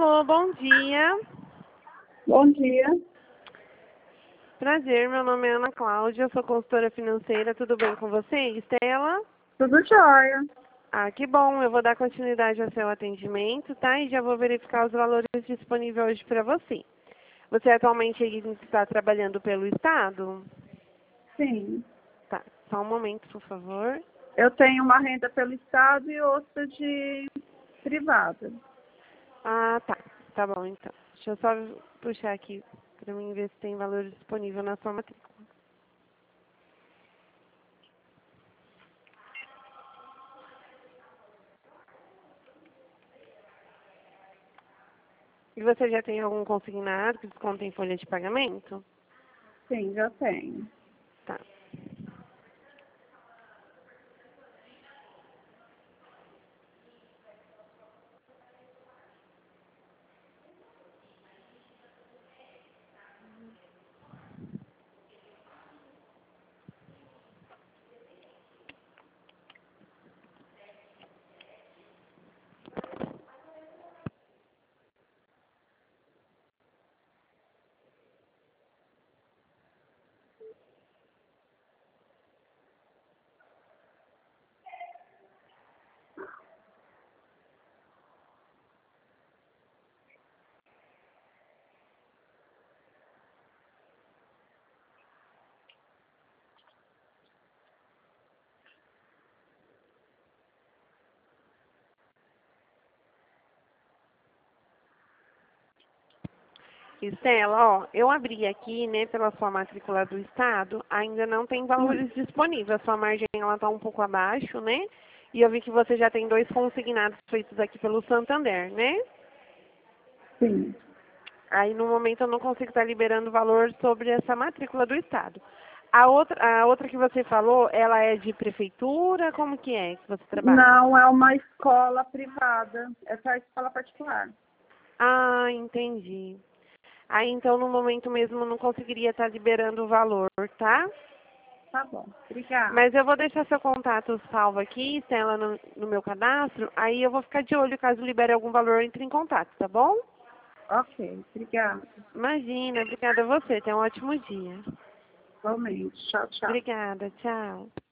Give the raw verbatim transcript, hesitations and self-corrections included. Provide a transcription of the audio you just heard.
Alô, bom dia. Bom dia. Prazer, meu nome é Ana Cláudia, eu sou consultora financeira, tudo bem com você, Estela? Tudo jóia. Ah, que bom, eu vou dar continuidade ao seu atendimento, tá? E já vou verificar os valores disponíveis hoje para você. Você atualmente está trabalhando pelo Estado? Sim. Tá, só um momento, por favor. Eu tenho uma renda pelo Estado e outra de privada. Ah, tá. Tá bom, então. Deixa eu só puxar aqui para mim ver se tem valor disponível na sua matrícula. E você já tem algum consignado que desconta em folha de pagamento? Sim, já tenho. Tá. Estela, ó, eu abri aqui, né, pela sua matrícula do Estado, ainda não tem valores disponíveis. A sua margem, ela tá um pouco abaixo, né? E eu vi que você já tem dois consignados feitos aqui pelo Santander, né? Sim. Aí, no momento, eu não consigo estar liberando valor sobre essa matrícula do Estado. A outra, a outra que você falou, ela é de prefeitura? Como que é que você trabalha? Não, é uma escola privada. Essa é a escola particular. Ah, entendi. Aí, então, no momento mesmo, eu não conseguiria estar liberando o valor, tá? Tá bom. Obrigada. Mas eu vou deixar seu contato salvo aqui, Estela, no, no meu cadastro. Aí eu vou ficar de olho, caso libere algum valor, entre em contato, tá bom? Ok. Obrigada. Imagina, obrigada a você. Tenha um ótimo dia. Igualmente. Tchau, tchau. Obrigada, tchau.